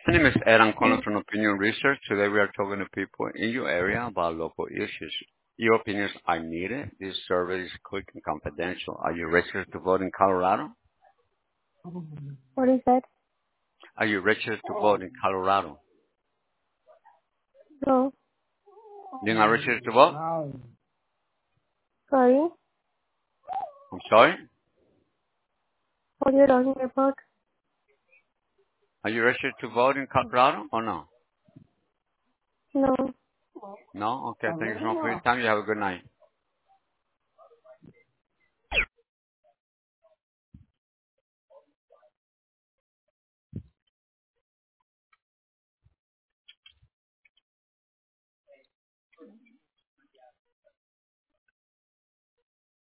My name is Ed. I'm calling from Opinion Research. Today we are talking to people in your area about local issues. Your opinions are needed. This survey is quick and confidential. Are you registered to vote in Colorado? What is that? Are you registered to vote in Colorado? No. You're not registered to vote? Sorry. I'm sorry? What are you talking about? Are you registered to vote in Colorado or no? No. No? Okay. Thank you so much for your time. You have a good night.